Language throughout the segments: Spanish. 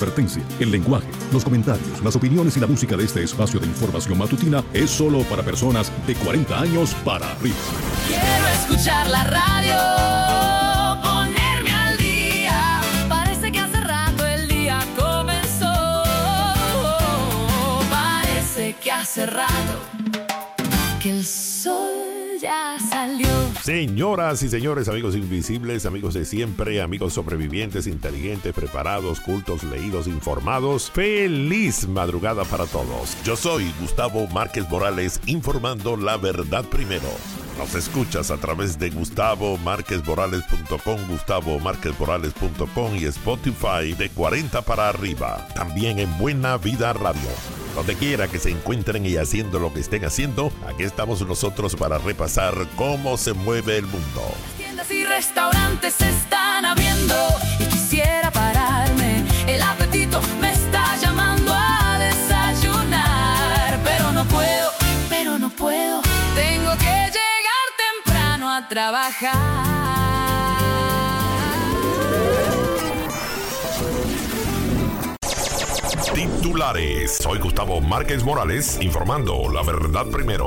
advertencia. El lenguaje, los comentarios, las opiniones y la música de este espacio de información matutina es solo para personas de 40 años para arriba. Quiero escuchar la radio, ponerme al día. Parece que hace rato el día comenzó. Parece que hace rato que el sol ya salió. Señoras y señores, amigos invisibles, amigos de siempre, amigos sobrevivientes, inteligentes, preparados, cultos, leídos, informados, feliz madrugada para todos. Yo soy Gustavo Márquez Morales, informando la verdad primero. Nos escuchas a través de GustavoMárquezMorales.com, GustavoMárquezMorales.com y Spotify de 40 para arriba. También en Buena Vida Radio. Donde quiera que se encuentren y haciendo lo que estén haciendo, aquí estamos nosotros para repasar cómo se mueve el mundo. Tiendas y restaurantes se están abriendo y quisiera pararme. El apetito me está llamando a desayunar, pero no puedo. Tengo que llegar temprano a trabajar. Titulares. Soy Gustavo Márquez Morales, informando la verdad primero.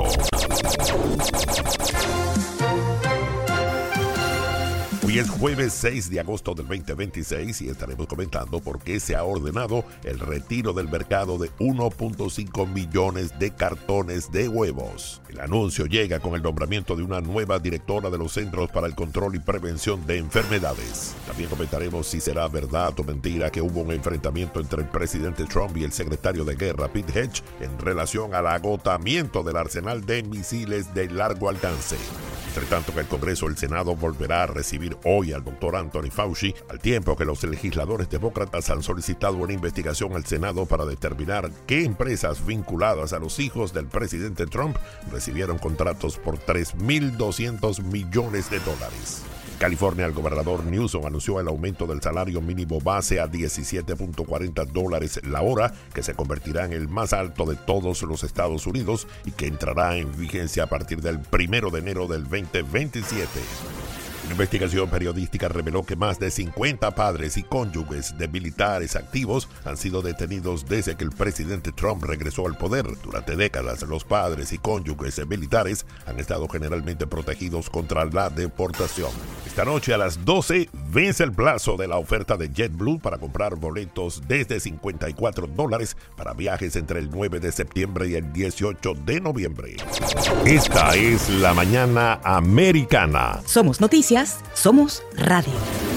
Hoy es jueves 6 de agosto del 2026 y estaremos comentando por qué se ha ordenado el retiro del mercado de 1.5 millones de cartones de huevos. El anuncio llega con el nombramiento de una nueva directora de los Centros para el Control y Prevención de Enfermedades. También comentaremos si será verdad o mentira que hubo un enfrentamiento entre el presidente Trump y el secretario de Guerra Pete Hedge en relación al agotamiento del arsenal de misiles de largo alcance. Entre tanto que el Congreso, el Senado volverá a recibir hoy al doctor Anthony Fauci, al tiempo que los legisladores demócratas han solicitado una investigación al Senado para determinar qué empresas vinculadas a los hijos del presidente Trump recibieron contratos por $3.200 millones. En California, el gobernador Newsom anunció el aumento del salario mínimo base a $17.40 la hora, que se convertirá en el más alto de todos los Estados Unidos y que entrará en vigencia a partir del 1 de enero del 2027. Una investigación periodística reveló que más de 50 padres y cónyuges de militares activos han sido detenidos desde que el presidente Trump regresó al poder. Durante décadas, los padres y cónyuges de militares han estado generalmente protegidos contra la deportación. Esta noche a las 12 vence el plazo de la oferta de JetBlue para comprar boletos desde $54 para viajes entre el 9 de septiembre y el 18 de noviembre. Esta es la mañana americana. Somos noticias. Somos radio.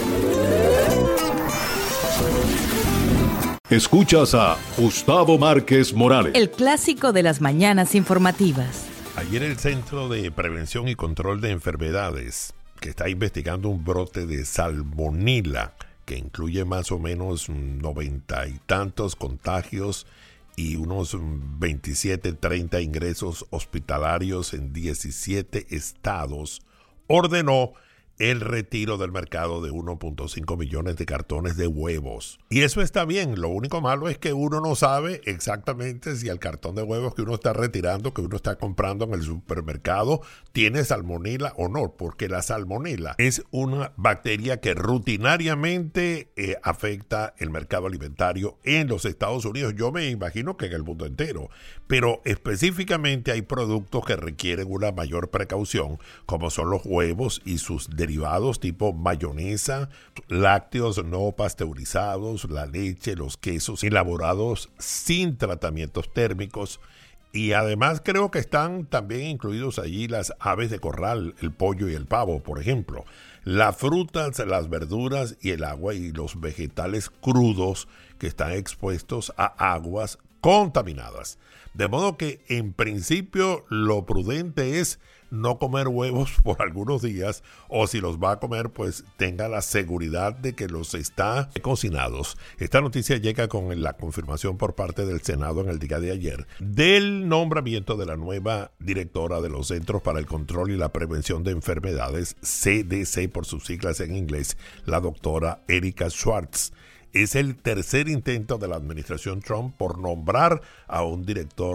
Escuchas a Gustavo Márquez Morales, El clásico de las mañanas informativas. Ayer el Centro de Prevención y Control de Enfermedades, que está investigando un brote de salmonela, que incluye más o menos 90 y tantos contagios y unos 27, 30 ingresos hospitalarios en 17 estados, ordenó el retiro del mercado de 1.5 millones de cartones de huevos. Y eso está bien, lo único malo es que uno no sabe exactamente si el cartón de huevos que uno está retirando, que uno está comprando en el supermercado, tiene salmonela o no, porque la salmonela es una bacteria que rutinariamente afecta el mercado alimentario en los Estados Unidos. Yo me imagino que en el mundo entero, pero específicamente hay productos que requieren una mayor precaución, como son los huevos y sus derivados tipo mayonesa, lácteos no pasteurizados, la leche, los quesos elaborados sin tratamientos térmicos. Y además creo que están también incluidos allí las aves de corral, el pollo y el pavo, por ejemplo. Las frutas, las verduras y el agua y los vegetales crudos que están expuestos a aguas contaminadas. De modo que en principio lo prudente es no comer huevos por algunos días, o si los va a comer, pues tenga la seguridad de que los está cocinados. Esta noticia llega con la confirmación por parte del Senado en el día de ayer del nombramiento de la nueva directora de los Centros para el Control y la Prevención de Enfermedades, CDC por sus siglas en inglés, la doctora Erika Schwartz. Es el tercer intento de la administración Trump por nombrar a un director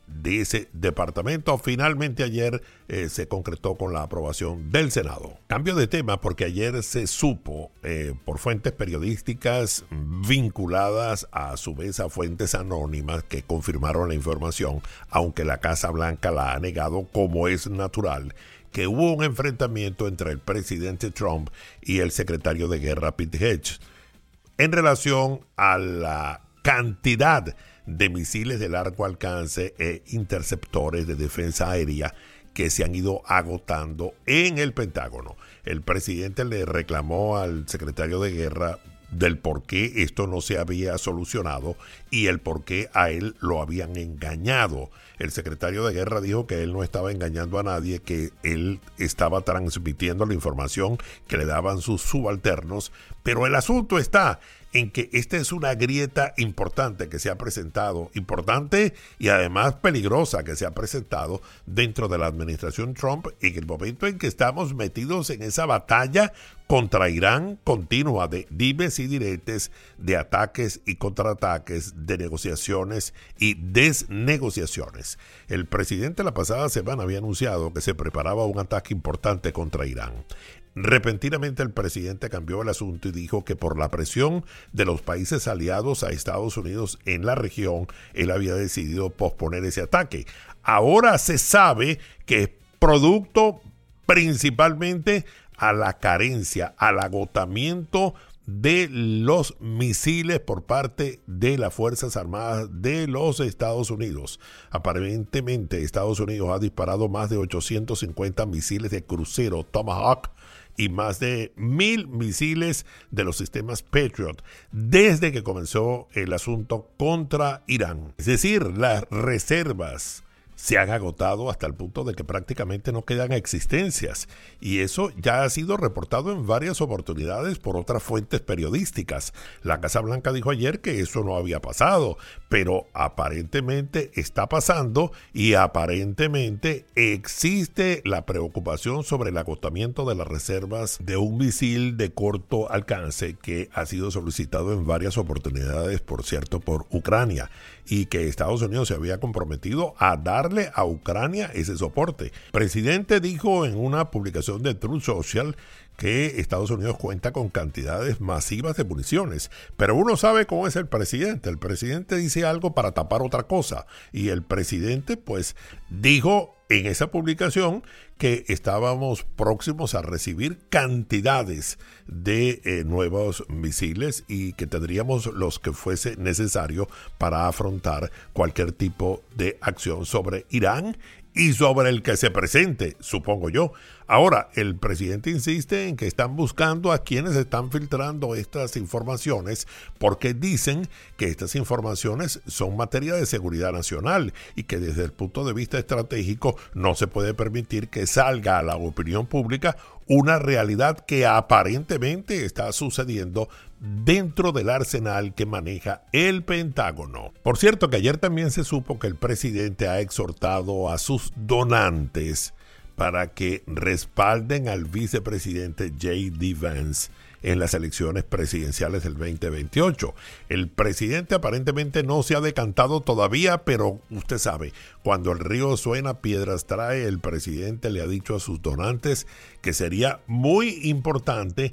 de ese departamento. Finalmente ayer se concretó con la aprobación del Senado. Cambio de tema porque ayer se supo por fuentes periodísticas vinculadas a su vez a fuentes anónimas que confirmaron la información, aunque la Casa Blanca la ha negado como es natural, que hubo un enfrentamiento entre el presidente Trump y el secretario de Guerra Pete Hegseth en relación a la cantidad de misiles de largo alcance e interceptores de defensa aérea que se han ido agotando en el Pentágono. El presidente le reclamó al secretario de Guerra del por qué esto no se había solucionado y el por qué a él lo habían engañado. El secretario de Guerra dijo que él no estaba engañando a nadie, que él estaba transmitiendo la información que le daban sus subalternos, pero el asunto está en que esta es una grieta importante que se ha presentado, importante y además peligrosa que se ha presentado dentro de la administración Trump en el momento en que estamos metidos en esa batalla contra Irán continua de dimes y diretes, de ataques y contraataques, de negociaciones y desnegociaciones. El presidente la pasada semana había anunciado que se preparaba un ataque importante contra Irán. Repentinamente el presidente cambió el asunto y dijo que por la presión de los países aliados a Estados Unidos en la región, él había decidido posponer ese ataque. Ahora se sabe que es producto principalmente a la carencia, al agotamiento de los misiles por parte de las Fuerzas Armadas de los Estados Unidos. Aparentemente Estados Unidos ha disparado más de 850 misiles de crucero Tomahawk y más de 1,000 misiles de los sistemas Patriot desde que comenzó el asunto contra Irán. Es decir, las reservas se han agotado hasta el punto de que prácticamente no quedan existencias, y eso ya ha sido reportado en varias oportunidades por otras fuentes periodísticas. La Casa Blanca dijo ayer que eso no había pasado, pero aparentemente está pasando y aparentemente existe la preocupación sobre el agotamiento de las reservas de un misil de corto alcance que ha sido solicitado en varias oportunidades, por cierto, por Ucrania, y que Estados Unidos se había comprometido a darle a Ucrania ese soporte. El presidente dijo en una publicación de Truth Social que Estados Unidos cuenta con cantidades masivas de municiones, pero uno sabe cómo es el presidente. El presidente dice algo para tapar otra cosa, y el presidente pues dijo en esa publicación que estábamos próximos a recibir cantidades de nuevos misiles y que tendríamos los que fuese necesario para afrontar cualquier tipo de acción sobre Irán y sobre el que se presente, supongo yo. Ahora, el presidente insiste en que están buscando a quienes están filtrando estas informaciones porque dicen que estas informaciones son materia de seguridad nacional y que desde el punto de vista estratégico no se puede permitir que salga a la opinión pública una realidad que aparentemente está sucediendo dentro del arsenal que maneja el Pentágono. Por cierto, que ayer también se supo que el presidente ha exhortado a sus donantes para que respalden al vicepresidente J.D. Vance en las elecciones presidenciales del 2028. El presidente aparentemente no se ha decantado todavía, pero usted sabe, cuando el río suena, piedras trae. El presidente le ha dicho a sus donantes que sería muy importante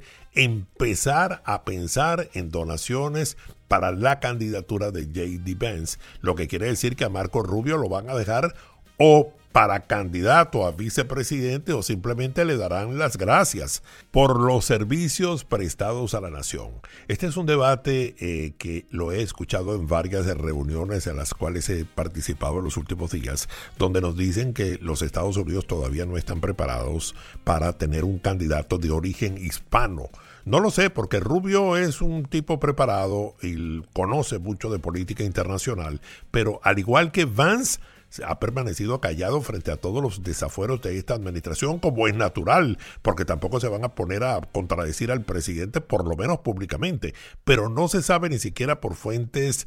empezar a pensar en donaciones para la candidatura de J.D. Vance, lo que quiere decir que a Marco Rubio lo van a dejar o para candidato a vicepresidente o simplemente le darán las gracias por los servicios prestados a la nación. Este es un debate que lo he escuchado en varias reuniones en las cuales he participado en los últimos días, donde nos dicen que los Estados Unidos todavía no están preparados para tener un candidato de origen hispano. No lo sé, porque Rubio es un tipo preparado y conoce mucho de política internacional, pero al igual que Vance, ha permanecido callado frente a todos los desafueros de esta administración, como es natural, porque tampoco se van a poner a contradecir al presidente, por lo menos públicamente. Pero no se sabe ni siquiera por fuentes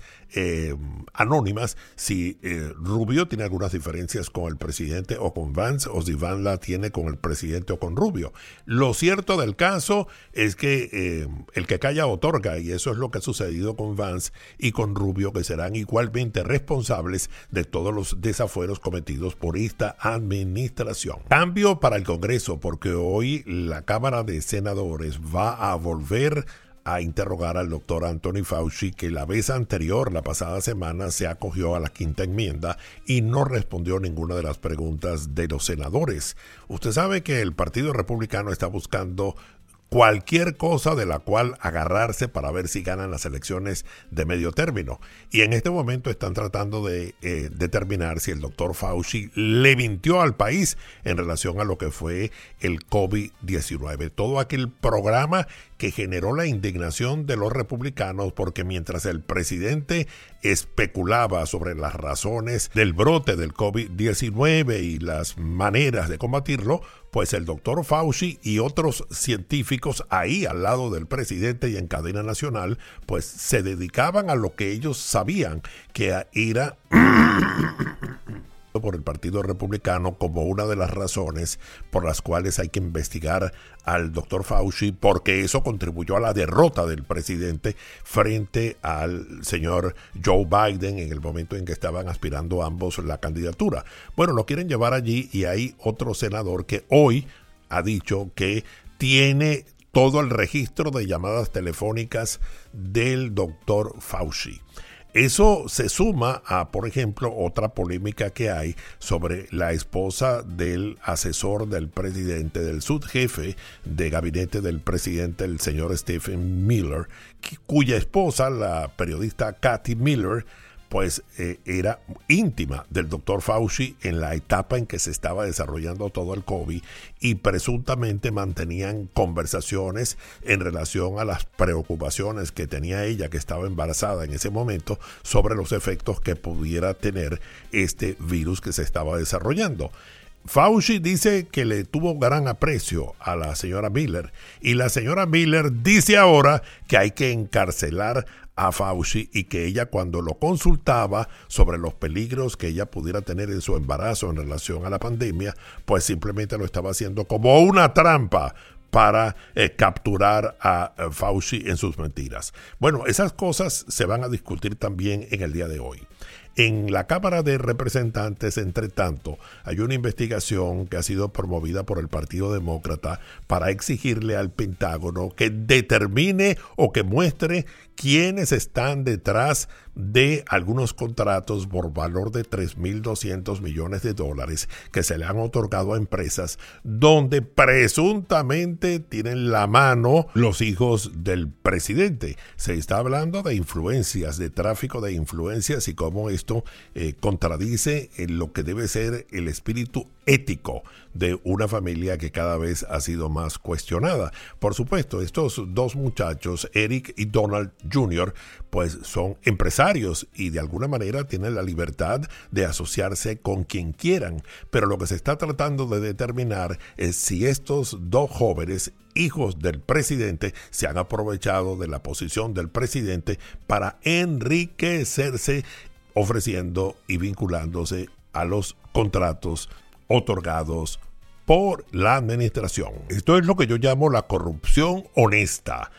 anónimas si Rubio tiene algunas diferencias con el presidente o con Vance, o si Vance la tiene con el presidente o con Rubio. Lo cierto del caso es que el que calla otorga, y eso es lo que ha sucedido con Vance y con Rubio, que serán igualmente responsables de todos los desafueros desafueros cometidos por esta administración. Cambio para el Congreso, porque hoy la Cámara de Senadores va a volver a interrogar al doctor Anthony Fauci, que la vez anterior, la pasada semana, se acogió a la quinta enmienda y no respondió ninguna de las preguntas de los senadores. Usted sabe que el Partido Republicano está buscando cualquier cosa de la cual agarrarse para ver si ganan las elecciones de medio término. Y en este momento están tratando de determinar si el doctor Fauci le mintió al país en relación a lo que fue el COVID-19. Todo aquel programa que generó la indignación de los republicanos, porque mientras el presidente especulaba sobre las razones del brote del COVID-19 y las maneras de combatirlo, pues el doctor Fauci y otros científicos ahí al lado del presidente y en cadena nacional, pues se dedicaban a lo que ellos sabían, que era por el Partido Republicano como una de las razones por las cuales hay que investigar al doctor Fauci, porque eso contribuyó a la derrota del presidente frente al señor Joe Biden en el momento en que estaban aspirando ambos la candidatura. Bueno, lo quieren llevar allí y hay otro senador que hoy ha dicho que tiene todo el registro de llamadas telefónicas del doctor Fauci. Eso se suma a, por ejemplo, otra polémica que hay sobre la esposa del asesor del presidente, del subjefe de gabinete del presidente, el señor Stephen Miller, cuya esposa, la periodista Kathy Miller, pues era íntima del doctor Fauci en la etapa en que se estaba desarrollando todo el COVID y presuntamente mantenían conversaciones en relación a las preocupaciones que tenía ella, que estaba embarazada en ese momento, sobre los efectos que pudiera tener este virus que se estaba desarrollando. Fauci dice que le tuvo gran aprecio a la señora Miller y la señora Miller dice ahora que hay que encarcelar a Fauci y que ella, cuando lo consultaba sobre los peligros que ella pudiera tener en su embarazo en relación a la pandemia, pues simplemente lo estaba haciendo como una trampa para capturar a Fauci en sus mentiras. Bueno, esas cosas se van a discutir también en el día de hoy. En la Cámara de Representantes, entre tanto, hay una investigación que ha sido promovida por el Partido Demócrata para exigirle al Pentágono que determine o que muestre quiénes están detrás de algunos contratos por valor de $3.200 millones que se le han otorgado a empresas donde presuntamente tienen la mano los hijos del presidente. Se está hablando de influencias, de tráfico de influencias y cómo esto contradice en lo que debe ser el espíritu ético de una familia que cada vez ha sido más cuestionada. Por supuesto, estos dos muchachos, Eric y Donald Jr., pues son empresarios y de alguna manera tienen la libertad de asociarse con quien quieran, pero lo que se está tratando de determinar es si estos dos jóvenes, hijos del presidente, se han aprovechado de la posición del presidente para enriquecerse, ofreciendo y vinculándose a los contratos otorgados por la administración. Esto es lo que yo llamo la corrupción honesta,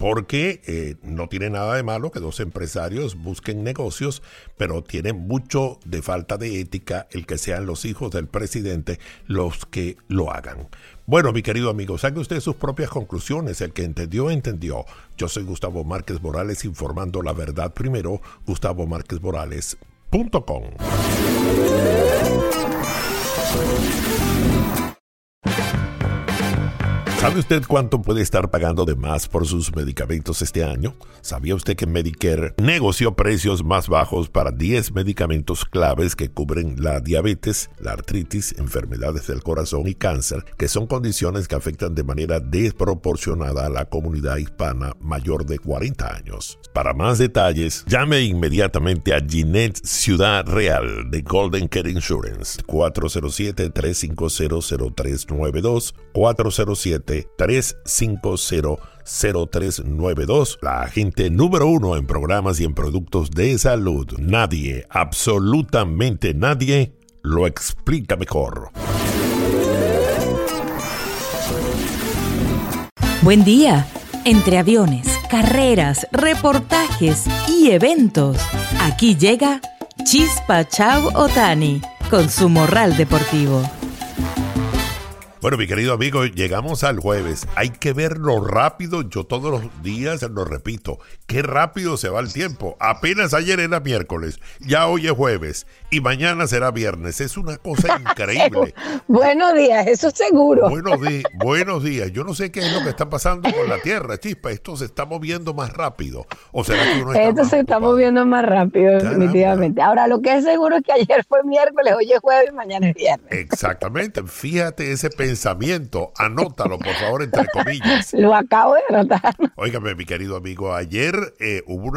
porque no tiene nada de malo que dos empresarios busquen negocios, pero tiene mucho de falta de ética el que sean los hijos del presidente los que lo hagan. Bueno, mi querido amigo, saque usted sus propias conclusiones. El que entendió, entendió. Yo soy Gustavo Márquez Morales, informando la verdad primero. GustavoMárquezMorales.com. ¿Sabe usted cuánto puede estar pagando de más por sus medicamentos este año? ¿Sabía usted que Medicare negoció precios más bajos para 10 medicamentos claves que cubren la diabetes, la artritis, enfermedades del corazón y cáncer, que son condiciones que afectan de manera desproporcionada a la comunidad hispana mayor de 40 años? Para más detalles, llame inmediatamente a Ginette Ciudad Real de Golden Care Insurance, 407-350-0392, 407-350-0392, la agente número 1 en programas y en productos de salud. Nadie, absolutamente nadie, lo explica mejor. Buen día. Entre aviones, carreras, reportajes y eventos, aquí llega Chispa Chao Otani. con su morral deportivo. Bueno, mi querido amigo, llegamos al jueves. Hay que verlo rápido. Yo todos los días lo repito. Qué rápido se va el tiempo. Apenas ayer era miércoles. Ya hoy es jueves. Y mañana será viernes. Es una cosa increíble. Buenos días, eso seguro. Buenos días. Yo no sé qué es lo que está pasando con la Tierra, Chispa. Esto se está moviendo más rápido. ¿O será que uno está Esto más se está ocupado? moviendo más rápido, Caramba. definitivamente. Ahora, lo que es seguro es que ayer fue miércoles, hoy es jueves y mañana es viernes. Exactamente. Fíjate ese pensamiento. Anótalo, por favor, entre comillas. Lo acabo de anotar. Óigame, mi querido amigo, ayer hubo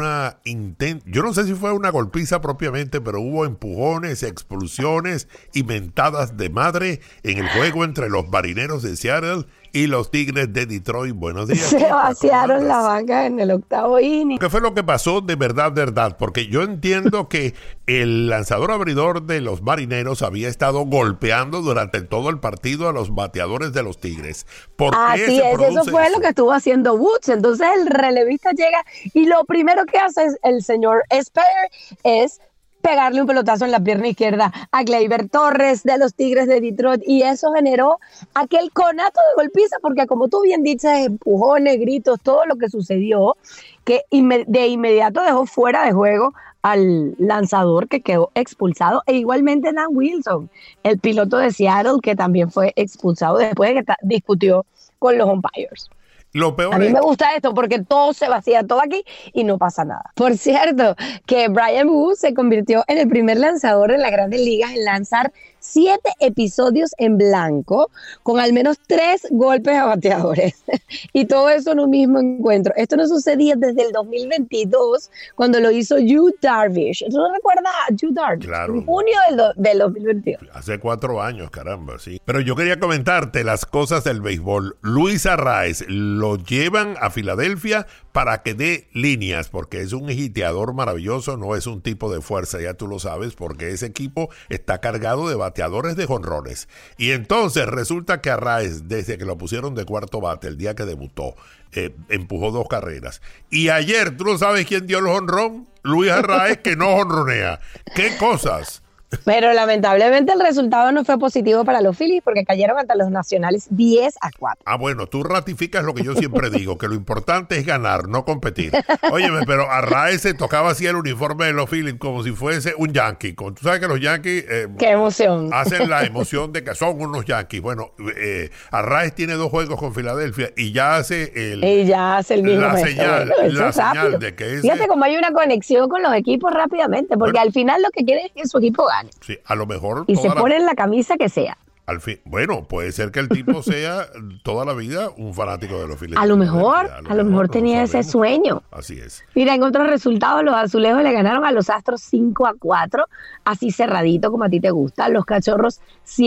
yo no sé si fue una golpiza propiamente, pero hubo empujones, explosiones y mentadas de madre en el juego entre los Marineros de Seattle y los Tigres de Detroit. Buenos días. Se Chispa, vaciaron ¿cómo la andas? banca en el octavo inning. ¿Qué fue lo que pasó de verdad? Porque yo entiendo que el lanzador abridor de los Marineros había estado golpeando durante todo el partido a los bateadores de los Tigres. ¿Por qué Así se es, produce eso fue lo que estuvo haciendo Woods. Entonces el relevista llega y lo primero que hace el señor Speyer es pegarle un pelotazo en la pierna izquierda a Gleyber Torres de los Tigres de Detroit, y eso generó aquel conato de golpiza, porque como tú bien dices, empujones, gritos, todo lo que sucedió, que de inmediato dejó fuera de juego al lanzador, que quedó expulsado, e igualmente Dan Wilson, el piloto de Seattle, que también fue expulsado después de que discutió con los umpires. Lo peor A mí es- me gusta esto porque todo se vacía, todo aquí, y no pasa nada. Por cierto, que Brian Wu se convirtió en el primer lanzador en las Grandes Ligas en lanzar 7 episodios en blanco con al menos 3 golpes a bateadores. Y todo eso en un mismo encuentro. Esto no sucedía desde el 2022, cuando lo hizo Yu Darvish. ¿Tú no recuerdas a Yu Darvish? Claro. En junio del 2022. Hace 4 años, caramba, sí. Pero yo quería comentarte las cosas del béisbol. Luis Arraez lo llevan a Filadelfia para que dé líneas, porque es un hiteador maravilloso, no es un tipo de fuerza, ya tú lo sabes, porque ese equipo está cargado de bateadores de jonrones. Y entonces resulta que Arraez, desde que lo pusieron de cuarto bate el día que debutó, empujó 2 carreras. Y ayer, ¿tú no sabes quién dio el jonrón? Luis Arraez, que no jonronea. ¿Qué cosas? Pero lamentablemente el resultado no fue positivo para los Phillies porque cayeron ante los Nacionales 10-4. Ah, bueno, tú ratificas lo que yo siempre digo, que lo importante es ganar, no competir. Óyeme, pero Arraez se tocaba así el uniforme de los Phillies como si fuese un Yankee. Tú sabes que los Yankees ¡Qué emoción! hacen la emoción de que son unos Yankees. Bueno, Arraez tiene 2 juegos con Filadelfia y ya hace Y ya hace el mismo la gesto. señal, Bueno, eso la es rápido. señal de que ese... Fíjate cómo hay una conexión con los equipos rápidamente, porque Bueno. al final lo que quieren es que su equipo gane. Sí, a lo mejor Y se toda la- ponen la camisa que sea. al fin, bueno, puede ser que el tipo sea toda la vida un fanático de los Phillies. A lo mejor no tenía ese sabemos. sueño. Así es. Mira, en otros resultados, los azulejos le ganaron a los Astros 5-4, así cerradito como a ti te gusta. Los Cachorros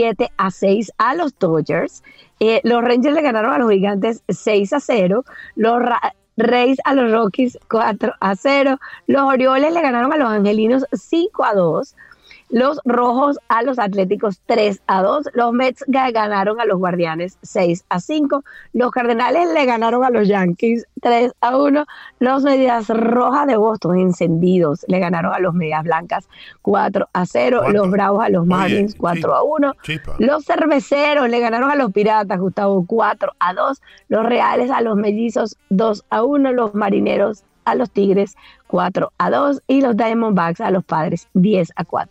7-6 a los Dodgers. Los Rangers le ganaron a los Gigantes 6-0. Los Rays a los Rockies 4-0. Los Orioles le ganaron a los Angelinos 5-2. Los Rojos a los Atléticos 3-2. Los Mets ganaron a los Guardianes 6-5. Los Cardenales le ganaron a los Yankees 3-1. Los Medias Rojas de Boston, encendidos, le ganaron a los Medias Blancas 4-0. ¿Cuánto? Los Bravos a los Oye, Marlins 4-1. Chispa. Los Cerveceros le ganaron a los Piratas, Gustavo, 4-2. Los Reales a los Mellizos 2-1. Los Marineros a los Tigres 4-2. Y los Diamondbacks a los Padres 10-4.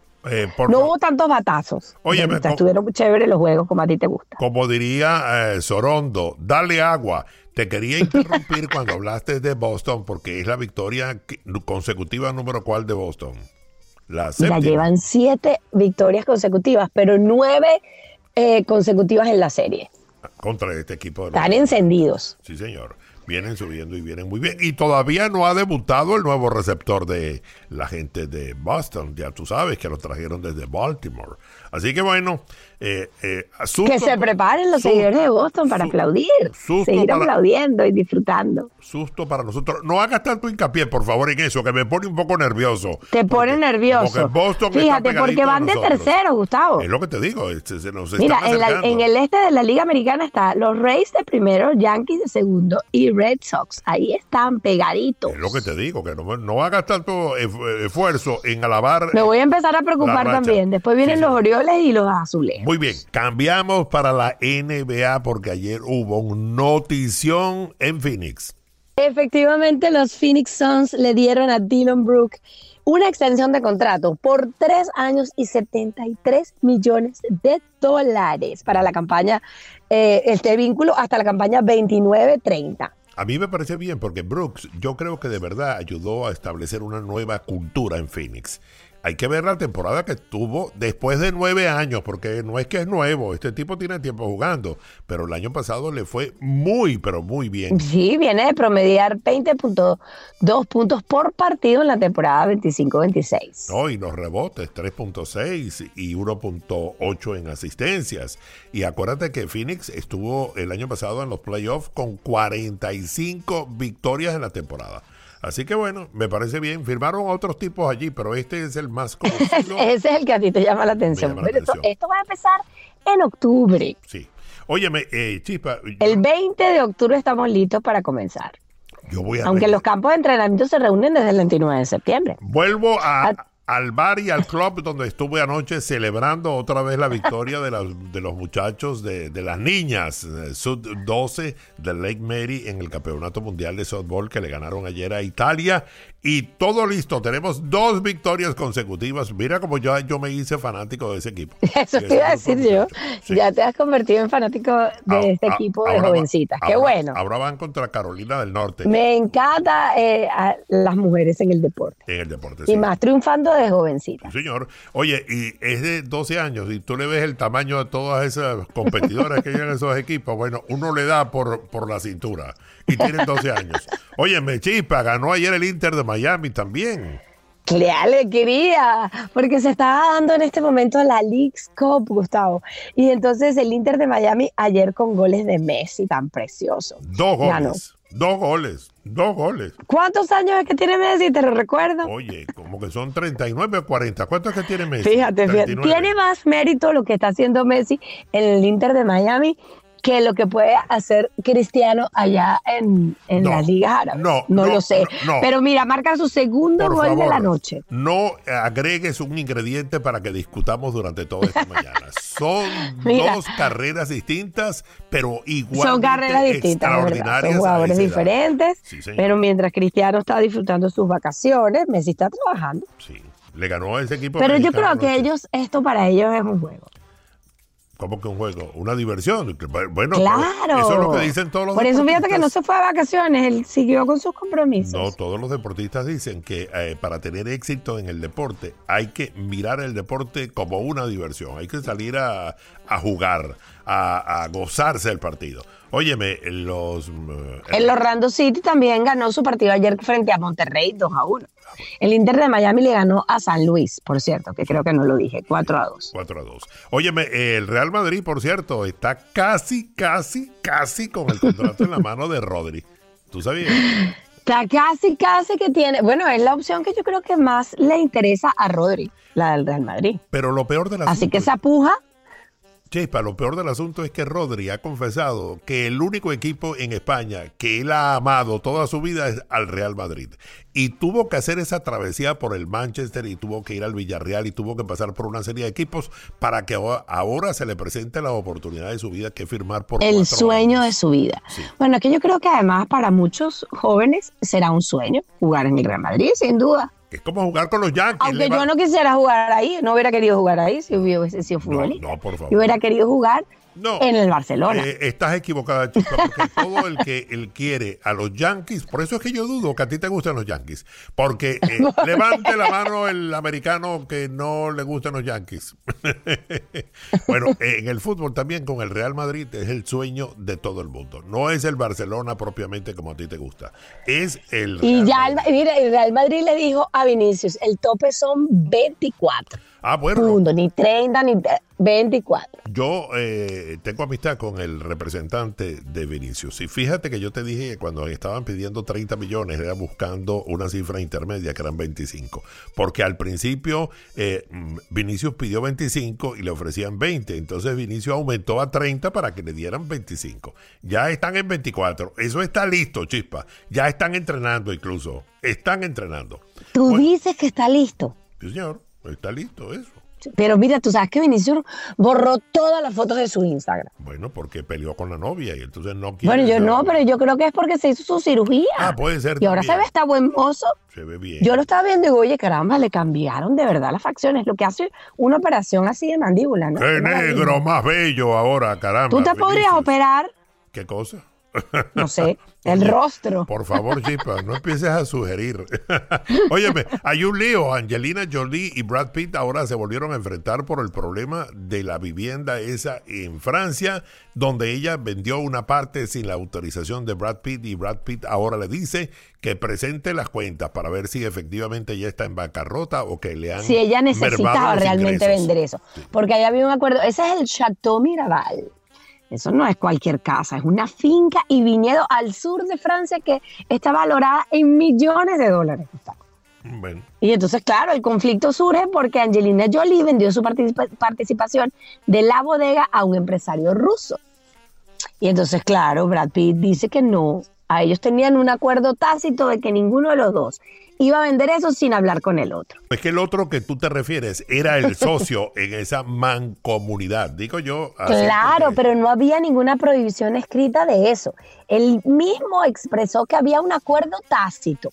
No hubo tantos batazos. Oye, Estuvieron muy chéveres los juegos, como a ti te gusta. como diría Sorondo, dale agua. Te quería interrumpir cuando hablaste de Boston, porque es la victoria consecutiva número cuál de Boston. La Ya séptima. llevan 7 victorias consecutivas, pero 9 consecutivas en la serie. Contra este equipo de los... Están encendidos. Sí, señor. Vienen subiendo y vienen muy bien. Y todavía no ha debutado el nuevo receptor de la gente de Boston. Ya tú sabes que lo trajeron desde Baltimore. Así que bueno, Que se preparen los seguidores de Boston para aplaudir, seguir aplaudiendo y disfrutando. Susto para nosotros. No hagas tanto hincapié, por favor, en eso, que me pone un poco nervioso. Te pone nervioso. Fíjate, porque van de tercero, Gustavo. Es lo que te digo. Mira, en el este de la Liga Americana está los Rays de primero, Yankees de segundo y Red Sox. Ahí están pegaditos. Es lo que te digo, que no hagas tanto esfuerzo en alabar. Me voy a empezar a preocupar también. Después vienen los Orioles y los Azulejos. Muy bien, cambiamos para la NBA porque ayer hubo un notición en Phoenix. Efectivamente, los Phoenix Suns le dieron a Dillon Brooks una extensión de contrato por 3 años y $73 millones para la campaña, este vínculo hasta la campaña 29-30. A mí me parece bien porque Brooks, yo creo que de verdad ayudó a establecer una nueva cultura en Phoenix. Hay que ver la temporada que tuvo después de 9 años, porque no es que es nuevo, este tipo tiene tiempo jugando, pero el año pasado le fue muy, pero muy bien. Sí, viene de promediar 20.2 puntos por partido en la temporada 25-26. No, y los rebotes, 3.6 y 1.8 en asistencias. Y acuérdate que Phoenix estuvo el año pasado en los playoffs con 45 victorias en la temporada. Así que bueno, me parece bien. Firmaron a otros tipos allí, pero este es el más conocido. Ese es el que a ti te llama la atención. Esto va a empezar en octubre. Sí. Óyeme, Chispa. El 20 de octubre estamos listos para comenzar. Aunque los campos de entrenamiento se reúnen desde el 29 de septiembre. Vuelvo al bar y al club donde estuve anoche celebrando otra vez la victoria de los muchachos, de las niñas sub-12 de Lake Mary en el Campeonato Mundial de Softball que le ganaron ayer a Italia. Y todo listo, tenemos 2 victorias consecutivas. Mira como yo me hice fanático de ese equipo. Eso te iba a decir yo. Sí. Ya te has convertido en fanático de este equipo de jovencitas. Qué bueno. Ahora van contra Carolina del Norte. Me encanta a las mujeres en el deporte. En el deporte, sí. Y más triunfando de jovencitas. Sí, señor. Oye, y es de 12 años y tú le ves el tamaño de todas esas competidoras que llegan a esos equipos. Bueno, uno le da por la cintura y tienen 12 años. Óyeme, Chispa, ganó ayer el Inter de Miami también. ¡Qué alegría! Porque se estaba dando en este momento la Leagues Cup, Gustavo. Y entonces el Inter de Miami ayer con goles de Messi tan precioso. 2 goles. Ganó. 2 goles. ¿Cuántos años es que tiene Messi? ¿Te lo recuerdo? Oye, como que son 39 o 40. ¿Cuántos es que tiene Messi? Fíjate. Tiene más mérito lo que está haciendo Messi en el Inter de Miami que lo que puede hacer Cristiano allá en las ligas árabes. No lo sé. Pero mira, marca su segundo gol de la noche. No agregues un ingrediente para que discutamos durante toda esta mañana. Son 2 carreras distintas, pero igual. Son carreras distintas, extraordinarias. Son jugadores diferentes, sí, pero mientras Cristiano está disfrutando sus vacaciones, Messi está trabajando. Sí, le ganó a ese equipo. Pero yo creo que esto para ellos es un juego. ¿Cómo que un juego? Una diversión. Bueno, claro. Eso es lo que dicen todos los deportistas. Por eso fíjate que no se fue de vacaciones, él siguió con sus compromisos. No, todos los deportistas dicen que para tener éxito en el deporte hay que mirar el deporte como una diversión. Hay que salir a jugar, a gozarse el partido. Óyeme, el Orlando City también ganó su partido ayer frente a Monterrey 2-1. El Inter de Miami le ganó a San Luis, por cierto, que creo que no lo dije, 4-2. 4-2. Óyeme, el Real Madrid, por cierto, está casi con el contrato en la mano de Rodri. ¿Tú sabías? Está casi que tiene. Bueno, es la opción que yo creo que más le interesa a Rodri, la del Real Madrid. Pero lo peor de la Así que se apuja. Chispa, lo peor del asunto es que Rodri ha confesado que el único equipo en España que él ha amado toda su vida es al Real Madrid. Y tuvo que hacer esa travesía por el Manchester y tuvo que ir al Villarreal y tuvo que pasar por una serie de equipos para que ahora se le presente la oportunidad de su vida que firmar por el sueño años de su vida. Sí. Bueno, que yo creo que además para muchos jóvenes será un sueño jugar en el Real Madrid, sin duda. Es como jugar con los Yankees. Aunque yo no quisiera jugar ahí, no hubiera querido jugar ahí si hubiese sido futbolista. No, por favor. Yo hubiera querido jugar en el Barcelona. Estás equivocada, Chica, porque todo el que él quiere a los Yankees, por eso es que yo dudo que a ti te gusten los Yankees, porque levante la mano el americano que no le gustan los Yankees. Bueno, en el fútbol también con el Real Madrid es el sueño de todo el mundo. No es el Barcelona propiamente como a ti te gusta, es el Real Madrid. Mira, el Real Madrid le dijo a Vinicius, el tope son 24. Bueno. Punto, ni 30 ni 24. Yo tengo amistad con el representante de Vinicius. Y fíjate que yo te dije que cuando estaban pidiendo 30 millones, era buscando una cifra intermedia que eran 25. Porque al principio Vinicius pidió 25 y le ofrecían 20. Entonces Vinicius aumentó a 30 para que le dieran 25. Ya están en 24. Eso está listo, Chispa. Ya están entrenando incluso. Están entrenando. Tú dices que está listo. Sí, señor. Está listo eso. Pero mira, tú sabes que Vinicius borró todas las fotos de su Instagram. Bueno, porque peleó con la novia y entonces no quiere... Bueno, pero yo creo que es porque se hizo su cirugía. Puede ser. Y ahora se ve, está buen mozo. Se ve bien. Yo lo estaba viendo y digo, oye, caramba, le cambiaron de verdad las facciones. Lo que hace una operación así de mandíbula, ¿no? ¡Qué negro más bello ahora, caramba! ¿Tú te podrías operar? ¿Qué cosa? No sé, el rostro. Por favor, Chispa, no empieces a sugerir. Óyeme, hay un lío. Angelina Jolie y Brad Pitt ahora se volvieron a enfrentar por el problema de la vivienda esa en Francia, donde ella vendió una parte sin la autorización de Brad Pitt, y Brad Pitt ahora le dice que presente las cuentas para ver si efectivamente ella está en bancarrota o que le han si ella necesitaba realmente ingresos. Vender eso. Sí. Porque ahí había un acuerdo. Ese es el Chateau Miraval. Eso no es cualquier casa, es una finca y viñedo al sur de Francia que está valorada en millones de dólares. Bueno. Y entonces, claro, el conflicto surge porque Angelina Jolie vendió su participación de la bodega a un empresario ruso. Y entonces, claro, Brad Pitt dice que no. A ellos tenían un acuerdo tácito de que ninguno de los dos iba a vender eso sin hablar con el otro. Es que el otro que tú te refieres era el socio en esa mancomunidad, digo yo. Claro, pero no había ninguna prohibición escrita de eso. Él mismo expresó que había un acuerdo tácito.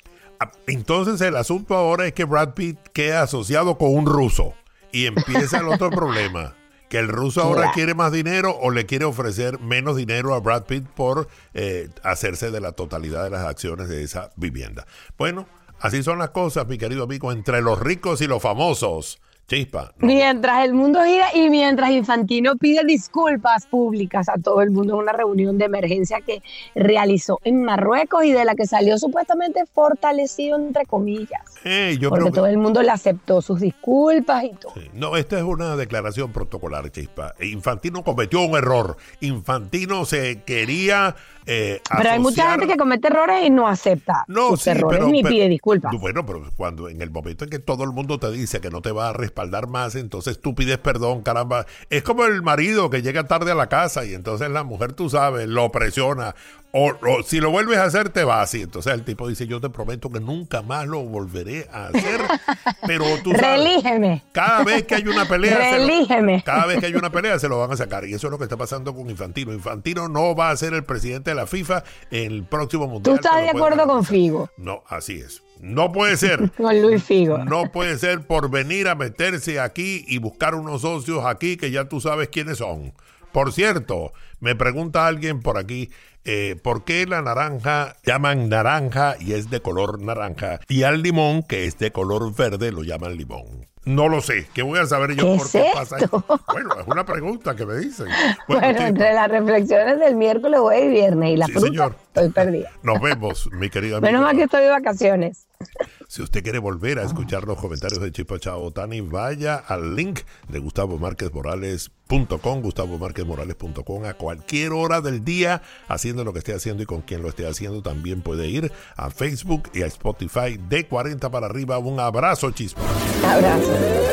Entonces el asunto ahora es que Brad Pitt queda asociado con un ruso y empieza el otro problema. Que el ruso ahora quiere más dinero o le quiere ofrecer menos dinero a Brad Pitt por hacerse de la totalidad de las acciones de esa vivienda. Bueno, así son las cosas, mi querido amigo, entre los ricos y los famosos. Chispa. No. Mientras el mundo gira y mientras Infantino pide disculpas públicas a todo el mundo en una reunión de emergencia que realizó en Marruecos y de la que salió supuestamente fortalecido, entre comillas. Porque todo el mundo le aceptó sus disculpas y todo. Sí. No, esta es una declaración protocolar, Chispa. Infantino cometió un error. Infantino se quería pero hay mucha gente que comete errores y no acepta sus errores ni pide disculpas. Bueno, pero cuando en el momento en que todo el mundo te dice que no te va a respaldar más, entonces tú pides perdón, caramba. Es como el marido que llega tarde a la casa y entonces la mujer, tú sabes, lo presiona. O si lo vuelves a hacer, te vas. Y entonces el tipo dice, yo te prometo que nunca más lo volveré a hacer. Pero tú sabes, relígeme. Cada vez que hay una pelea, cada vez que hay una pelea se lo van a sacar. Y eso es lo que está pasando con Infantino. Infantino no va a ser el presidente de la FIFA en el próximo mundial. ¿Tú estás de acuerdo con Figo? No, así es. No puede ser. Con Luis Figo. No puede ser por venir a meterse aquí y buscar unos socios aquí que ya tú sabes quiénes son. Por cierto, me pregunta alguien por aquí, ¿por qué la naranja llaman naranja y es de color naranja? Y al limón, que es de color verde, lo llaman limón. No lo sé. ¿Qué voy a saber yo por qué pasa esto? Bueno, es una pregunta que me dicen. Bueno, entre las reflexiones del miércoles, jueves y viernes y la fruta, señor. Estoy perdida. Nos vemos, mi querida amiga. Menos mal que estoy de vacaciones. Si usted quiere volver a escuchar los comentarios de Chispa Chao Tani, vaya al link de GustavoMárquezMorales.com, GustavoMárquezMorales.com, a cualquier hora del día, haciendo lo que esté haciendo y con quien lo esté haciendo. También puede ir a Facebook y a Spotify de 40 para arriba. Un abrazo, Chispa. Abrazo.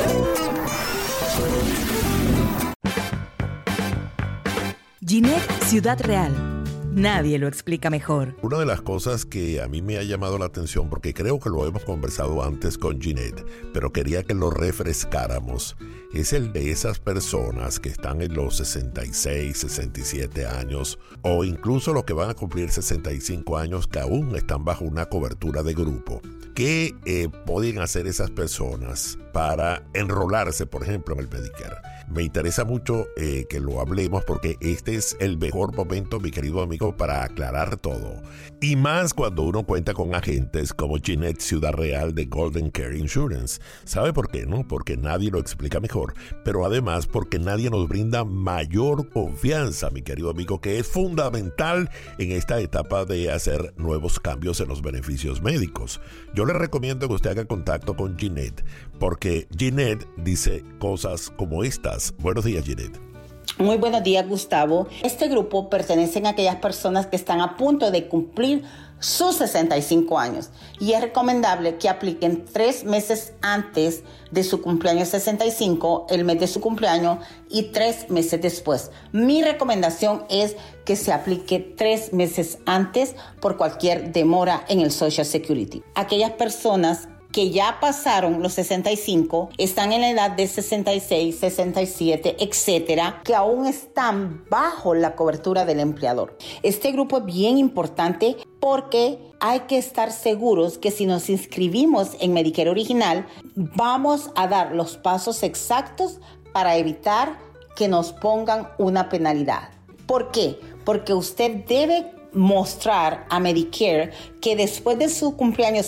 Ginette, Ciudad Real. Nadie lo explica mejor. Una de las cosas que a mí me ha llamado la atención, porque creo que lo hemos conversado antes con Ginette, pero quería que lo refrescáramos, es el de esas personas que están en los 66, 67 años, o incluso los que van a cumplir 65 años, que aún están bajo una cobertura de grupo. ¿Qué pueden hacer esas personas para enrolarse, por ejemplo, en el Medicare? Me interesa mucho que lo hablemos porque este es el mejor momento, mi querido amigo, para aclarar todo. Y más cuando uno cuenta con agentes como Ginette Ciudad Real de Golden Care Insurance. ¿Sabe por qué? No, porque nadie lo explica mejor, pero además porque nadie nos brinda mayor confianza, mi querido amigo, que es fundamental en esta etapa de hacer nuevos cambios en los beneficios médicos. Yo le recomiendo que usted haga contacto con Ginette, porque Ginette dice cosas como estas. Buenos días, Ginette. Muy buenos días, Gustavo. Este grupo pertenece a aquellas personas que están a punto de cumplir sus 65 años y es recomendable que apliquen 3 meses antes de su cumpleaños 65, el mes de su cumpleaños, y 3 meses después. Mi recomendación es que se aplique 3 meses antes por cualquier demora en el Social Security. Aquellas personas que ya pasaron los 65, están en la edad de 66, 67, etcétera, que aún están bajo la cobertura del empleador. Este grupo es bien importante porque hay que estar seguros que si nos inscribimos en Medicare Original, vamos a dar los pasos exactos para evitar que nos pongan una penalidad. ¿Por qué? Porque usted debe mostrar a Medicare que después de su cumpleaños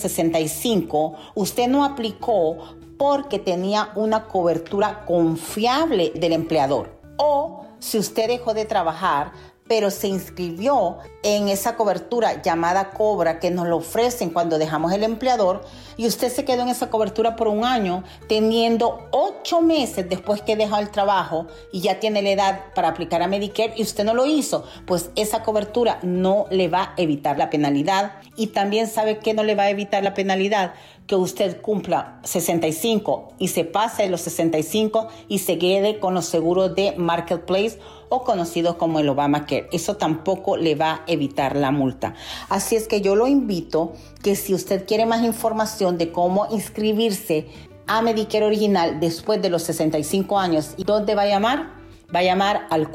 65 usted no aplicó porque tenía una cobertura confiable del empleador, o si usted dejó de trabajar pero se inscribió en esa cobertura llamada Cobra que nos lo ofrecen cuando dejamos el empleador, y usted se quedó en esa cobertura por 1 año, teniendo 8 meses después que dejó el trabajo y ya tiene la edad para aplicar a Medicare y usted no lo hizo, pues esa cobertura no le va a evitar la penalidad. Y también sabe que no le va a evitar la penalidad, que usted cumpla 65 y se pase los 65 y se quede con los seguros de Marketplace o conocidos como el Obamacare. Eso tampoco le va a evitar la multa. Así es que yo lo invito que si usted quiere más información de cómo inscribirse a Medicare Original después de los 65 años, ¿y dónde va a llamar? Va a llamar al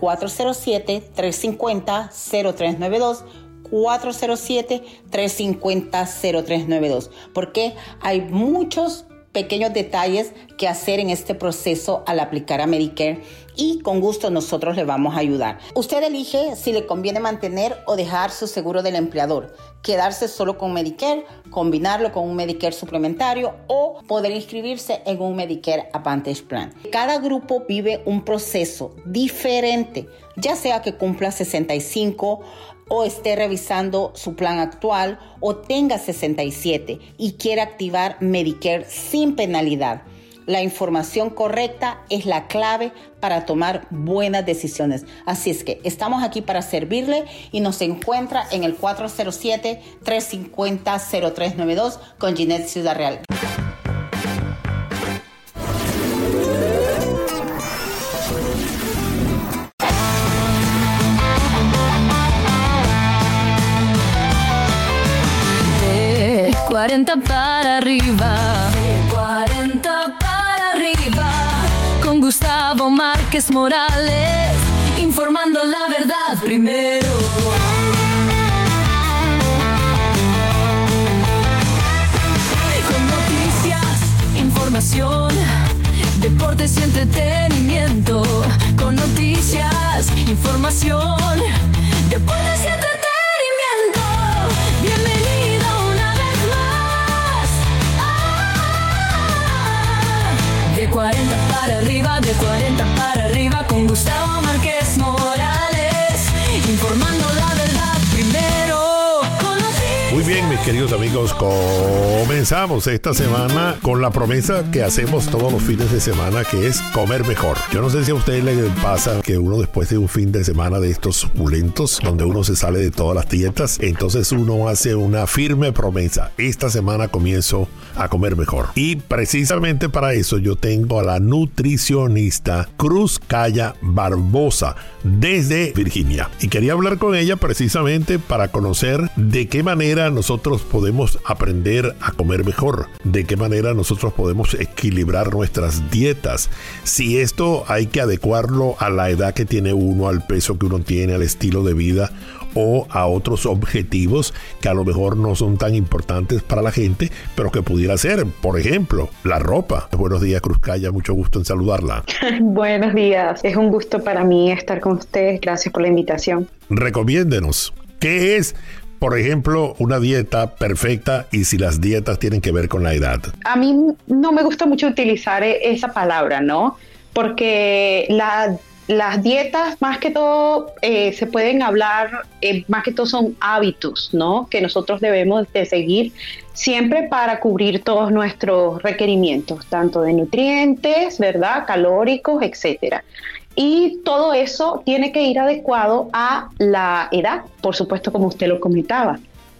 407-350-0392, 407-350-0392, porque hay muchos pequeños detalles que hacer en este proceso al aplicar a Medicare, y con gusto nosotros le vamos a ayudar. Usted elige si le conviene mantener o dejar su seguro del empleador, quedarse solo con Medicare, combinarlo con un Medicare suplementario o poder inscribirse en un Medicare Advantage Plan. Cada grupo vive un proceso diferente, ya sea que cumpla 65 o esté revisando su plan actual o tenga 67 y quiera activar Medicare sin penalidad. La información correcta es la clave para tomar buenas decisiones. Así es que estamos aquí para servirle y nos encuentra en el 407-350-0392 con Ginette Ciudad Real. De 40 para arriba. De 40 para arriba. Con Gustavo Márquez Morales, informando la verdad primero. Con noticias, información, deportes y entretenimiento. Con noticias, información, deportes y entretenimiento. Bienvenido una vez más. De 40 para arriba, de 40 para arriba, con Gustavo Márquez Morales, informando la verdad primero. Muy bien, mis queridos amigos, comenzamos esta semana con la promesa que hacemos todos los fines de semana, que es comer mejor. Yo no sé si a ustedes les pasa que uno, después de un fin de semana de estos suculentos, donde uno se sale de todas las dietas, entonces uno hace una firme promesa: esta semana comienzo a comer mejor. Y precisamente para eso yo tengo a la nutricionista Cruz Calla Barbosa desde Virginia, y quería hablar con ella precisamente para conocer de qué manera nosotros podemos aprender a comer mejor, de qué manera nosotros podemos equilibrar nuestras dietas. Si esto hay que adecuarlo a la edad que tiene uno, al peso que uno tiene, al estilo de vida o a otros objetivos que a lo mejor no son tan importantes para la gente, pero que pudiera ser, por ejemplo, la ropa. Buenos días, Cruzcaya, mucho gusto en saludarla. Buenos días, es un gusto para mí estar con ustedes, gracias por la invitación. Recomiéndenos, ¿qué es, por ejemplo, una dieta perfecta y si las dietas tienen que ver con la edad? A mí no me gusta mucho utilizar esa palabra, ¿no? Porque las dietas, más que todo, se pueden hablar, más que todo son hábitos, ¿no? Que nosotros debemos de seguir siempre para cubrir todos nuestros requerimientos, tanto de nutrientes, ¿verdad? Calóricos, etcétera. Y todo eso tiene que ir adecuado a la edad, por supuesto, como usted lo comentaba.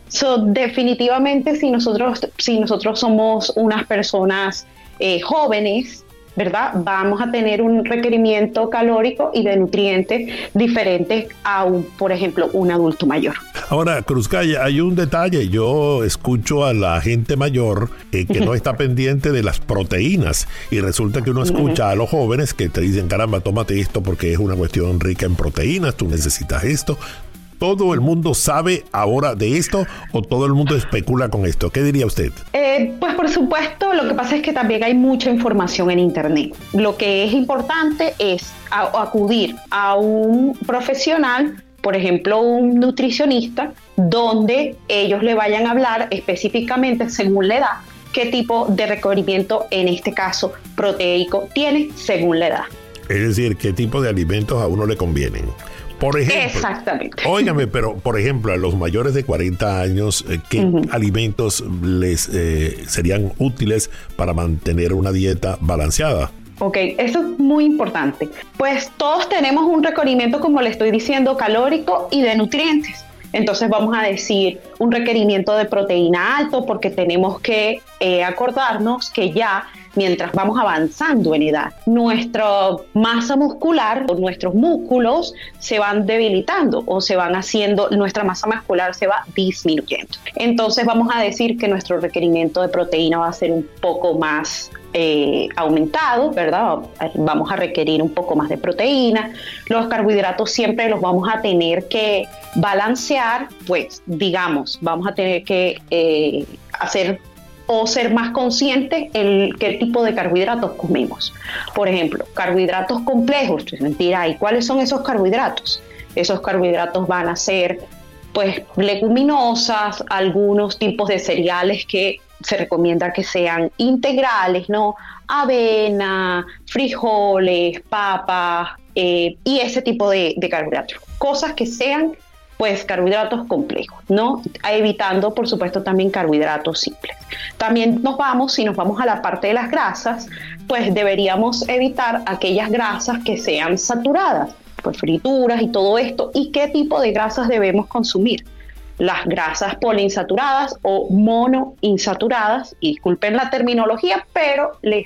Definitivamente, si nosotros somos unas personas jóvenes, ¿verdad? Vamos a tener un requerimiento calórico y de nutrientes diferentes a por ejemplo, un adulto mayor. Ahora, Cruzcaya, hay un detalle. Yo escucho a la gente mayor que no está pendiente de las proteínas y resulta que uno escucha a los jóvenes que te dicen, caramba, tómate esto porque es una cuestión rica en proteínas, tú necesitas esto. ¿Todo el mundo sabe ahora de esto o todo el mundo especula con esto? ¿Qué diría usted? Pues por supuesto, lo que pasa es que también hay mucha información en internet. Lo que es importante es acudir a un profesional, por ejemplo, un nutricionista, donde ellos le vayan a hablar específicamente según la edad, qué tipo de requerimiento, en este caso proteico, tiene según la edad. Es decir, qué tipo de alimentos a uno le convienen. Por ejemplo, exactamente. Óigame, pero por ejemplo, a los mayores de 40 años, ¿qué alimentos les serían útiles para mantener una dieta balanceada? Ok, eso es muy importante. Pues todos tenemos un requerimiento, como le estoy diciendo, calórico y de nutrientes. Entonces vamos a decir un requerimiento de proteína alto porque tenemos que acordarnos que ya mientras vamos avanzando en edad, nuestra masa muscular, nuestros músculos se van debilitando o se van haciendo, nuestra masa muscular se va disminuyendo. Entonces vamos a decir que nuestro requerimiento de proteína va a ser un poco más aumentado, ¿verdad? Vamos a requerir un poco más de proteína. Los carbohidratos siempre los vamos a tener que balancear, pues digamos, vamos a tener que hacer o ser más conscientes en qué tipo de carbohidratos comemos. Por ejemplo, carbohidratos complejos, mentira, ¿y cuáles son esos carbohidratos? Esos carbohidratos van a ser, pues, leguminosas, algunos tipos de cereales que se recomienda que sean integrales, ¿no? Avena, frijoles, papas y ese tipo de carbohidratos. Cosas que sean, pues, carbohidratos complejos, ¿no? Evitando, por supuesto, también carbohidratos simples. También si nos vamos a la parte de las grasas, pues deberíamos evitar aquellas grasas que sean saturadas, pues frituras y todo esto. ¿Y qué tipo de grasas debemos consumir? Las grasas poliinsaturadas o monoinsaturadas, y disculpen la terminología, pero les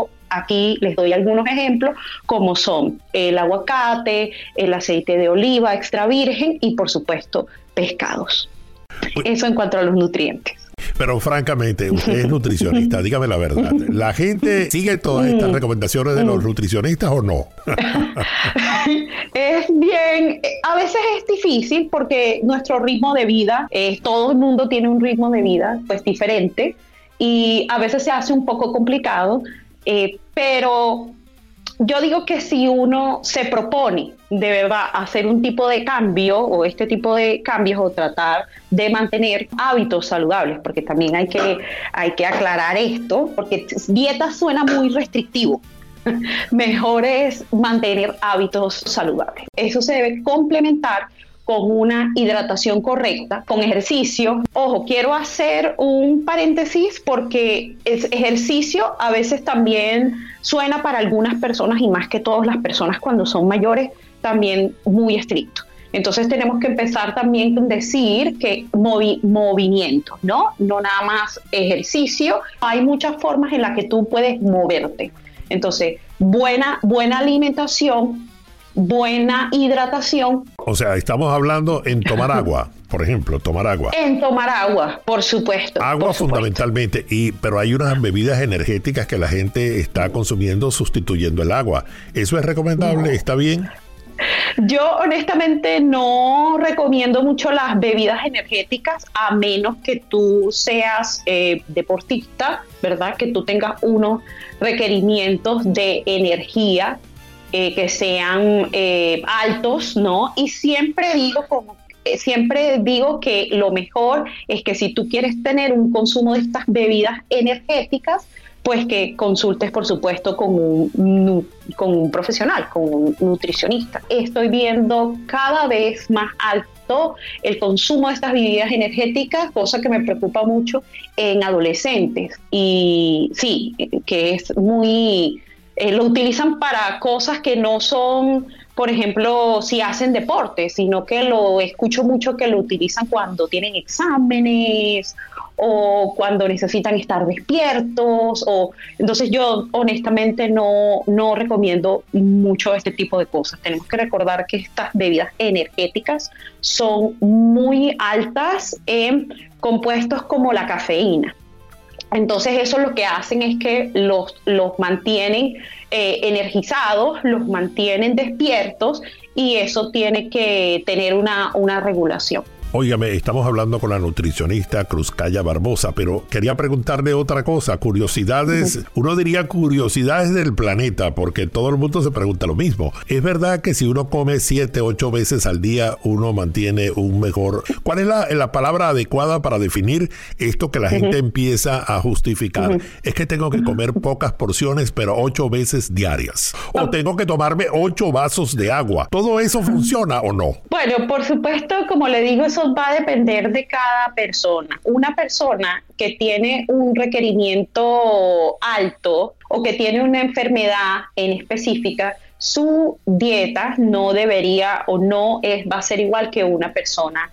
doy algunos ejemplos, como son el aguacate, el aceite de oliva extra virgen y, por supuesto, pescados. Eso en cuanto a los nutrientes. Pero francamente, usted es nutricionista, dígame la verdad. ¿La gente sigue todas estas recomendaciones de los nutricionistas o no? Es bien, a veces es difícil porque nuestro ritmo de vida, todo el mundo tiene un ritmo de vida pues diferente y a veces se hace un poco complicado, pero yo digo que si uno se propone de verdad hacer un tipo de cambio o este tipo de cambios o tratar de mantener hábitos saludables, porque también hay que aclarar esto, porque dieta suena muy restrictivo. Mejor es mantener hábitos saludables. Eso se debe complementar con una hidratación correcta, con ejercicio. Ojo, quiero hacer un paréntesis porque ejercicio a veces también suena para algunas personas y más que todas las personas cuando son mayores también muy estricto. Entonces tenemos que empezar también con decir que movimiento, ¿no? No nada más ejercicio. Hay muchas formas en las que tú puedes moverte. Entonces, buena alimentación, buena hidratación. O sea, estamos hablando en tomar agua. por ejemplo, tomar agua. En tomar agua, por supuesto. Agua fundamentalmente, pero hay unas bebidas energéticas que la gente está consumiendo sustituyendo el agua. ¿Eso es recomendable? ¿Está bien? Yo honestamente no recomiendo mucho las bebidas energéticas a menos que tú seas deportista, ¿verdad? Que tú tengas unos requerimientos de energía que sean altos, ¿no? Y siempre digo que lo mejor es que si tú quieres tener un consumo de estas bebidas energéticas, pues que consultes, por supuesto, con un profesional, con un nutricionista. Estoy viendo cada vez más alto el consumo de estas bebidas energéticas, cosa que me preocupa mucho en adolescentes. Y sí, que es muy... lo utilizan para cosas que no son, por ejemplo, si hacen deporte, sino que lo escucho mucho que lo utilizan cuando tienen exámenes o cuando necesitan estar despiertos. Entonces yo honestamente no recomiendo mucho este tipo de cosas. Tenemos que recordar que estas bebidas energéticas son muy altas en compuestos como la cafeína. Entonces eso lo que hacen es que los mantienen energizados, los mantienen despiertos, y eso tiene que tener una regulación. Óigame, estamos hablando con la nutricionista Cruzcaya Barbosa, pero quería preguntarle otra cosa, curiosidades, uno diría curiosidades del planeta, porque todo el mundo se pregunta lo mismo. ¿Es verdad que si uno come 7, 8 veces al día, uno mantiene un mejor... ¿Cuál es la palabra adecuada para definir esto que la gente empieza a justificar? Es que tengo que comer pocas porciones, pero 8 veces diarias. O tengo que tomarme 8 vasos de agua. ¿Todo eso funciona o no? Bueno, por supuesto, como le digo, eso va a depender de cada persona. Una persona que tiene un requerimiento alto o que tiene una enfermedad en específica, su dieta no debería o no va a ser igual que una persona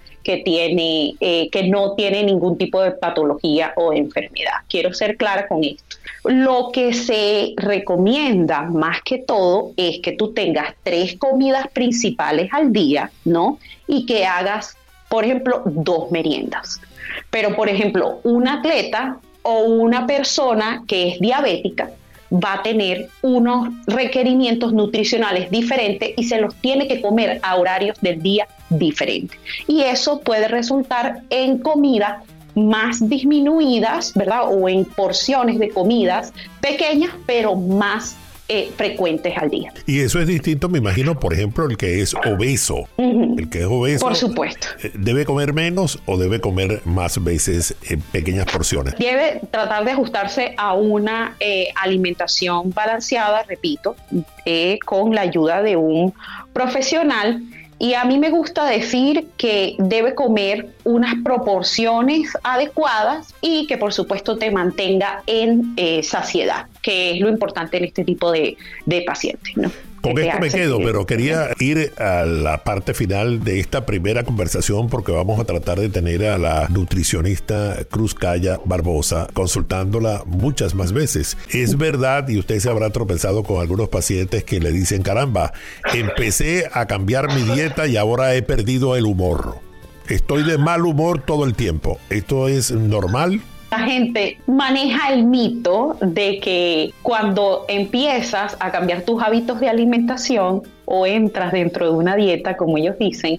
que no tiene ningún tipo de patología o enfermedad. Quiero ser clara con esto. Lo que se recomienda más que todo es que tú tengas 3 comidas principales al día, ¿no? Y que hagas, por ejemplo, 2 meriendas. Pero, por ejemplo, un atleta o una persona que es diabética va a tener unos requerimientos nutricionales diferentes y se los tiene que comer a horarios del día diferentes. Y eso puede resultar en comidas más disminuidas, ¿verdad? O en porciones de comidas pequeñas, pero más frecuentes al día. Y eso es distinto, me imagino, por ejemplo, el que es obeso. El que es obeso, por supuesto, ¿debe comer menos o debe comer más veces en pequeñas porciones? Debe tratar de ajustarse a una alimentación balanceada, repito, con la ayuda de un profesional. Y a mí me gusta decir que debe comer unas proporciones adecuadas y que por supuesto te mantenga en saciedad, que es lo importante en este tipo de pacientes, ¿no? Con esto me quedo, pero quería ir a la parte final de esta primera conversación porque vamos a tratar de tener a la nutricionista Cruzcaya Barbosa consultándola muchas más veces. Es verdad, y usted se habrá tropezado con algunos pacientes que le dicen, caramba, empecé a cambiar mi dieta y ahora he perdido el humor. Estoy de mal humor todo el tiempo. ¿Esto es normal? La gente maneja el mito de que cuando empiezas a cambiar tus hábitos de alimentación o entras dentro de una dieta, como ellos dicen,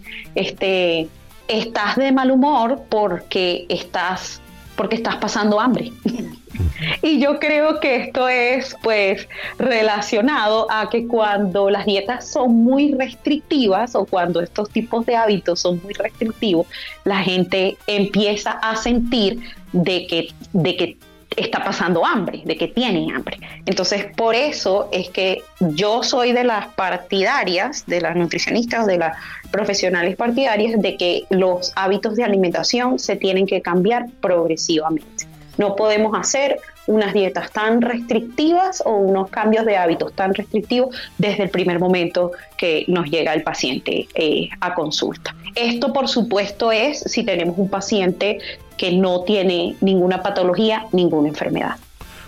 estás de mal humor porque estás pasando hambre. Y yo creo que esto es pues relacionado a que cuando las dietas son muy restrictivas o cuando estos tipos de hábitos son muy restrictivos, la gente empieza a sentir de que está pasando hambre, de que tiene hambre. Entonces, por eso es que yo soy de las partidarias, de las nutricionistas, de las profesionales partidarias, de que los hábitos de alimentación se tienen que cambiar progresivamente. No podemos hacer unas dietas tan restrictivas o unos cambios de hábitos tan restrictivos desde el primer momento que nos llega el paciente a consulta. Esto, por supuesto, es si tenemos un paciente que no tiene ninguna patología, ninguna enfermedad.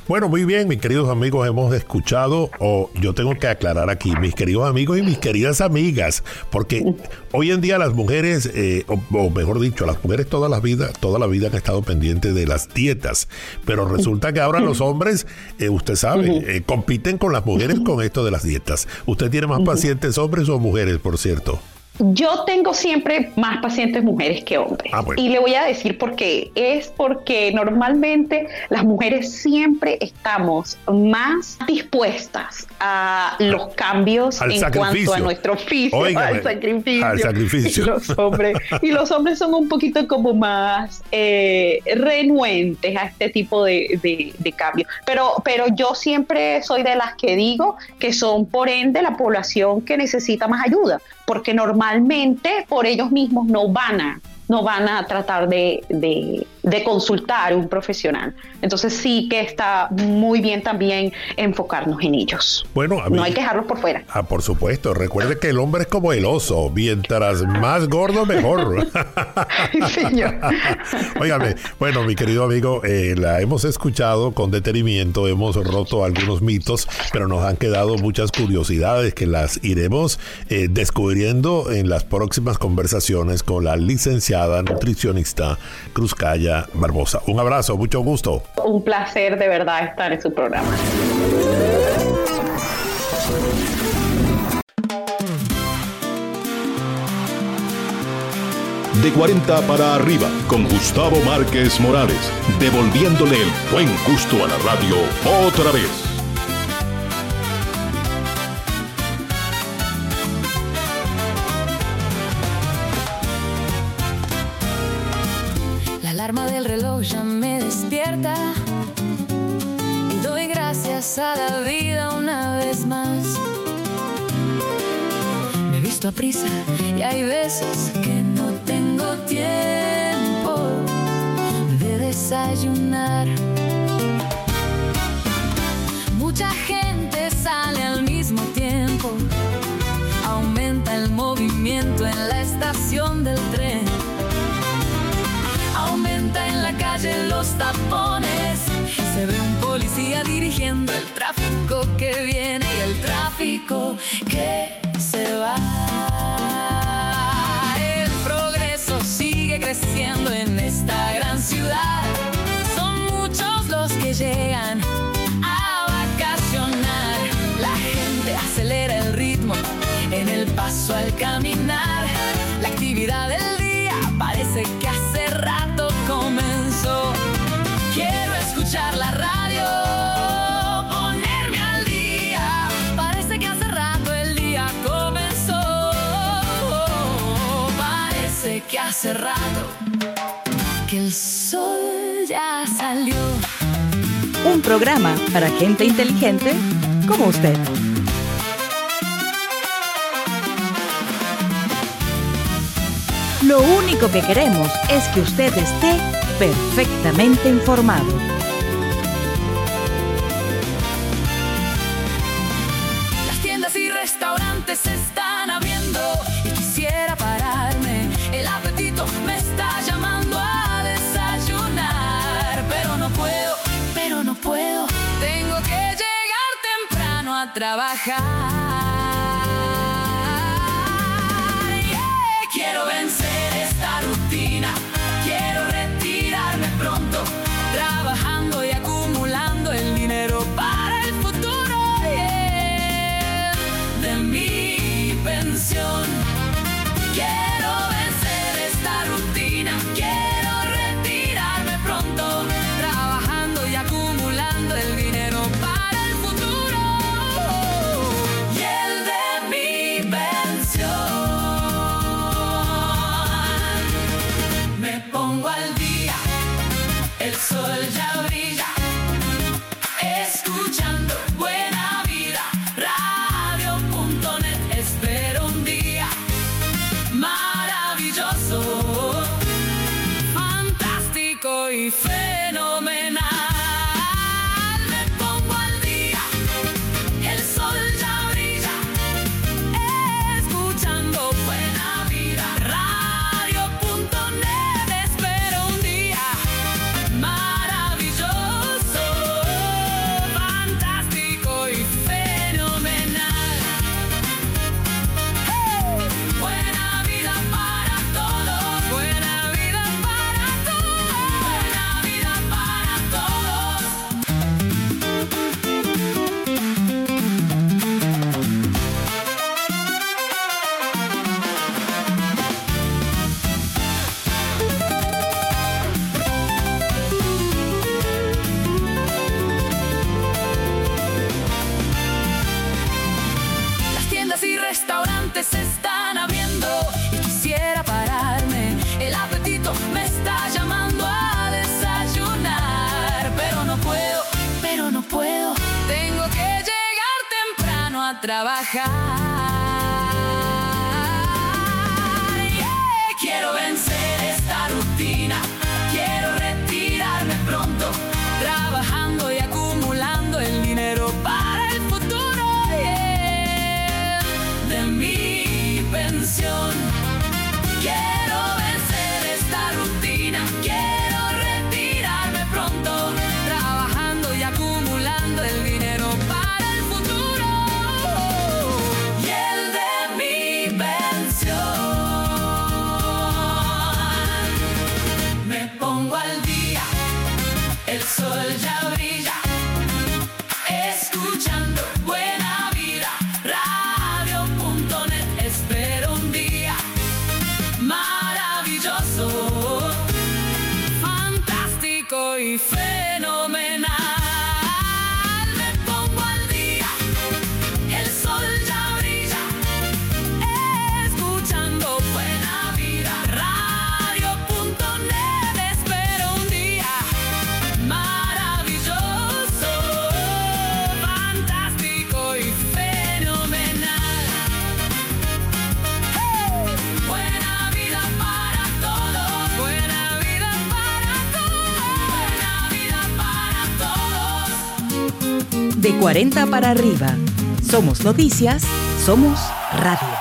Bueno, muy bien, mis queridos amigos, hemos escuchado, yo tengo que aclarar aquí, mis queridos amigos y mis queridas amigas, porque hoy en día las mujeres, o mejor dicho, las mujeres toda la vida han estado pendientes de las dietas, pero resulta que ahora los hombres, usted sabe, compiten con las mujeres con esto de las dietas. ¿Usted tiene más pacientes hombres o mujeres, por cierto? Yo tengo siempre más pacientes mujeres que hombres. Bueno. Y le voy a decir por qué. Es porque normalmente las mujeres siempre estamos más dispuestas a los cambios en cuanto a nuestro físico, al sacrificio. Y los hombres son un poquito como más renuentes a este tipo de cambios. Pero yo siempre soy de las que digo que son, por ende, la población que necesita más ayuda, porque normalmente por ellos mismos no van a tratar de consultar a un profesional. Entonces sí que está muy bien también enfocarnos en ellos. Bueno, no hay que dejarlos por fuera. Por supuesto. Recuerde que el hombre es como el oso. Mientras más gordo, mejor. Señor. Óigame, bueno, mi querido amigo, la hemos escuchado con detenimiento, hemos roto algunos mitos, pero nos han quedado muchas curiosidades que las iremos descubriendo en las próximas conversaciones con la licenciada nutricionista Cruzcaya Barbosa. Un abrazo, mucho gusto. Un placer de verdad estar en su programa. De 40 para arriba, con Gustavo Márquez Morales, devolviéndole el buen gusto a la radio otra vez. La alarma del reloj ya me despierta y doy gracias a la vida una vez más. Me he visto a prisa y hay veces que no tengo tiempo de desayunar. Mucha gente sale al mismo tiempo, aumenta el movimiento en la estación del tren. Aumenta en la calle los tapones, se ve un policía dirigiendo el tráfico que viene y el tráfico que se va. El progreso sigue creciendo en esta gran ciudad. Son muchos los que llegan a vacacionar. La gente acelera el ritmo en el paso al caminar. La actividad del día parece que hace rato comenzó. Quiero escuchar la radio, ponerme al día. Parece que hace rato el día comenzó. Parece que hace rato que el sol ya salió. Un programa para gente inteligente como usted. Lo único que queremos es que usted esté perfectamente informado. Las tiendas y restaurantes se están abriendo y quisiera pararme. El apetito me está llamando a desayunar, pero no puedo. Tengo que llegar temprano a trabajar. Quiero vencer esta rutina, quiero retirarme pronto, trabajando y acumulando el dinero para el futuro de mi pensión. Quiero vencer esta rutina, quiero retirarme pronto, trabajando y acumulando el dinero para el futuro y el de mi pensión. tengo que llegar temprano a trabajar. Quiero vencer esta rutina, quiero retirarme pronto, trabajando y acumulando el dinero para el futuro de mi pensión. Quiero vencer esta rutina, quiero retirarme pronto, trabajando y acumulando el dinero para el futuro y el de mi pensión. Pongo al día, el sol ya brilla, escuchando Buena Vida, radio.net. Espero un día maravilloso, fantástico y fenomenal. Me pongo al día, el sol ya brilla, escuchando Buena Vida, radio.net. De 40 para arriba. Somos noticias, somos radio.